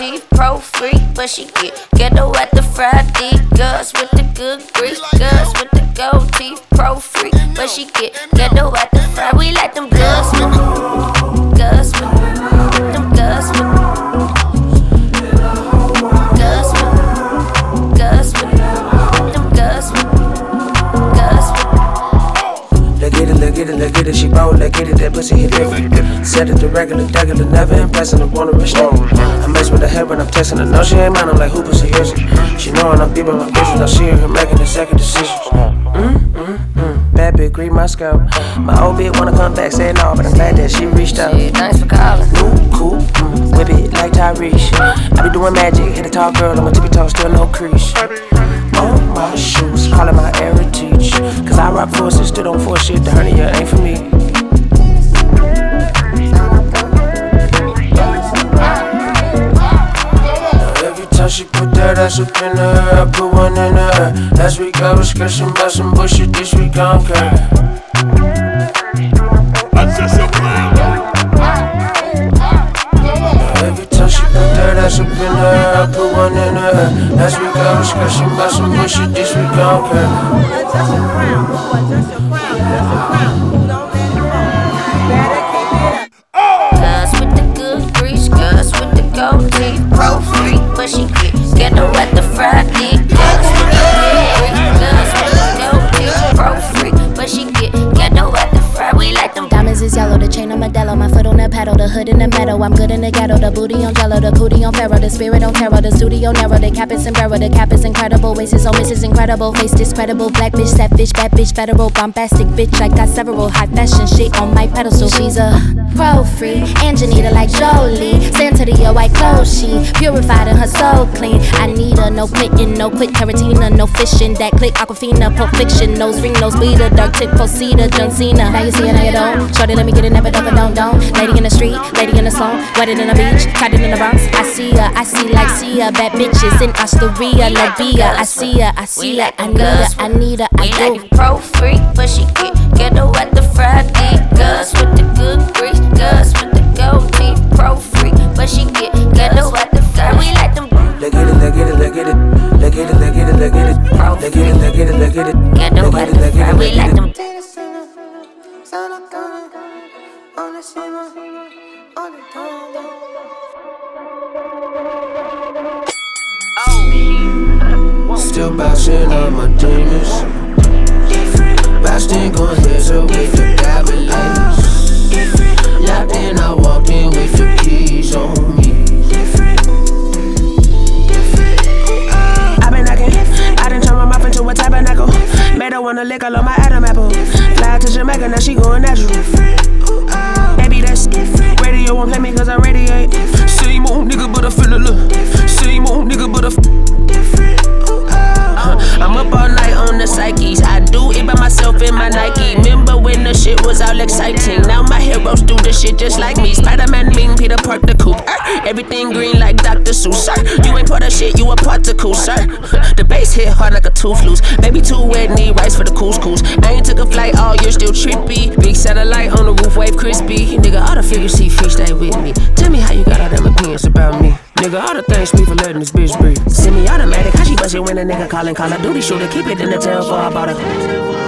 teeth, pro freak, but she get ghetto at the Friday. Girls with the good grief, girls with the gold teeth, pro freak, but she get ghetto at the Friday. We like them girls with them girls with them girls with girls with girls with them girls with girls with. Look at it, she bold, look at it, that pussy hit different. Set it to regular, never impressing, I wanna restrict. I mess with her head when I'm texting her, no she ain't mine, I'm like, who pussy is it? She knowin' I'm deep in my business, I see her making the second decision. Bad bitch, green my scalp. My old bitch wanna come back, say no, but I'm glad that she reached out. Shit, thanks for calling. New, cool, whip it like Tyrese. I be doing magic, hit a tall girl, on my tippy toes, still no crease. On my shoes, calling my heritage. Cause I rock forces, still don't force shit, the hernia ain't for me. Every time she put that ass up in the air, I put one in the air. Last week I was scratching about some bullshit, this week I don't care. Every time she put that ass up in the air, I put one in the air. Last week I was scratching about some bullshit, this week I don't care. Touch your crown, touch your crown, touch your crown. Don't let it fall. Better keep it up. Girls with the good grease, girls with the gold teeth, pro freak, but she get ghetto at the Friday. Girls with the good grease, girls with the gold teeth, pro freak, but she get ghetto at the Friday. We like them diamonds is yellow, the chain on Modelo, my foot on the pedal, the hood in the meadow. I'm good in the ghetto, the booty on jello, the cootie on Pharaoh, the spirit on tarot, the studio narrow, the cap is sombrero, the cap is incredible, waist is on miss is incredible, face discredible, black bitch, savage, bad bitch, federal, bombastic bitch. I got several high fashion shit on my pedestal. She's a pro free, Angelina like Jolie, Santa Dior white clothes, she purified and her soul clean. I need her, no quitting, no quit Tarantino, no fishing, that click Aquafina, Pulp Fiction, nose ring, nose bleeder, dark tip, Posita, John Cena. Now you see it, now you don't. Shorty, let me get it, never don't. Lady in the street, lady in the slum, wedded in the beach, tied it in the Bronx. I see her, I see like Sia, bad bitches in Osteria, Labia. I see her, I need her, I do. like pro freak, but she get ghetto at the Friday. Girls with the good grease, girls with the gold teeth, pro freak, but she get ghetto at the Friday. We like them. Look at it, look at it, look at it, look at it, look at it, look at it, Pro look at it, look at it, look at it, ghetto at the Friday. We like them. Still bouncing on my demons. Bouncing going heads up with the diamond lace. Locked in, I walked in with the keys on me. I been knocking, I done turned my mouth into a tabernacle. Made her wanna lick all on my Adam apple. Fly to Jamaica, now she going natural. Baby, that's different. Radio won't play me cause I radiate. Same old nigga, but I feel a look. Same old nigga, but I different. I'm up all night on the psyches. I do it by myself in my Nike. Remember when the shit was all exciting? Now my heroes do the shit just like me. Spider-Man, Ming, Peter Park, the coupe. Everything green like Dr. Seuss, sir. You ain't part of shit, you a particle, sir. The bass hit hard like a tooth loose. Baby too wet, need rice for the couscous. I ain't took a flight all year, still trippy. Big satellite on the roof, wave crispy. Nigga, all the figures see fish, stay with me. Tell me how you got all them opinions about me. Nigga, all the things me for letting this bitch breathe. Semi-automatic, how she bust it when a nigga callin' Call of Duty shooter? Keep it in the tail for I bought her.